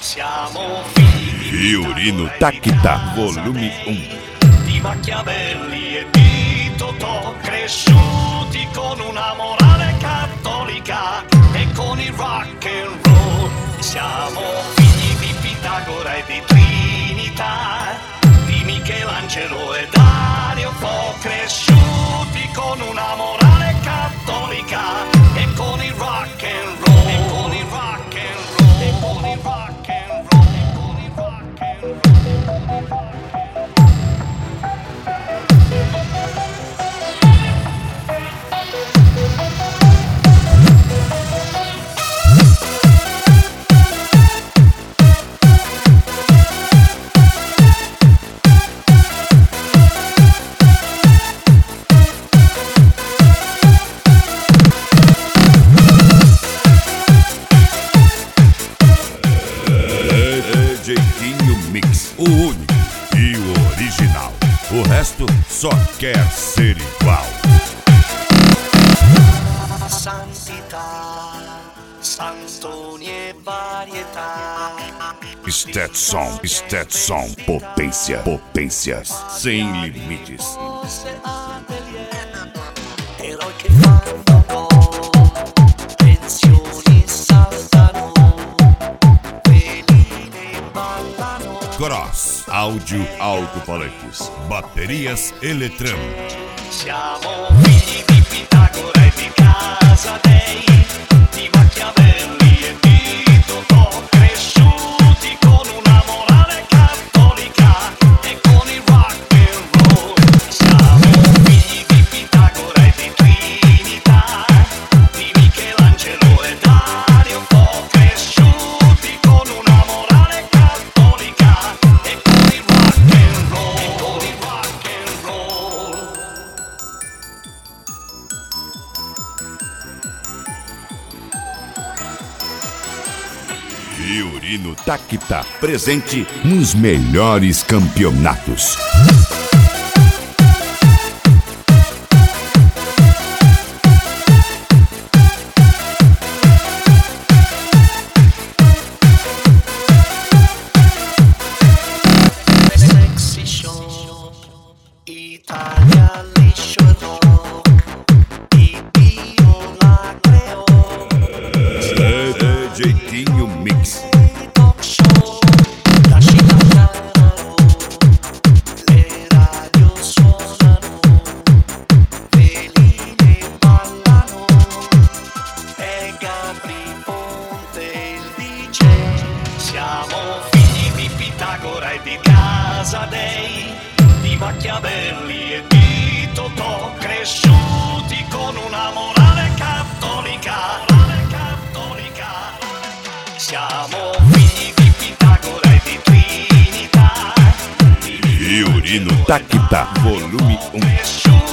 Siamo figli Fiorino Takita, volume 1. di Machiavelli e di Totò, cresciuti con una morale cattolica e con il rock and roll. Siamo figli di Pitagora e di Trinità, di Michelangelo e Dario Fo, cresciuti con una morale cattolica e con il rock and roll. E con il rock and roll. E con il rock and roll. E con il rock and roll. Jeitinho Mix, o único e o original. O resto só quer ser igual. Santità, santoni e varietà. Stetson, potência, sem limites. Cose atelier, eroi che fanno gol, pensioni saltano, veline ballano. Cross, áudio, alto-falantes, baterias Eletrão. Siamo figli di Pitagora e di Casadei, di Machiavelli e di Totò, cresciuti con una morale cattolica e con il rock and roll. Siamo figli di Pitagora e di Trinità, di Michelangelo e Dario Fo, cresciuti con una morale cattolica e con il rock and roll. E con il rock and roll. Fiorino Takita, presente nos melhores campeonatos. Sexy show, Italia liscio e rock, di Dio la creò. Jeitinho Mix. Talk show, la scena parlano, le radio suonano, veline ballano, e Gabri Ponte il DJ. Siamo figli di Pitagora e di Casadei, di Machiavelli e di Totò, cresciuti con una morale cattolica. Siamo figli di Pitagora e di Trinità, Fiorino Takita, volume 1. cresciuti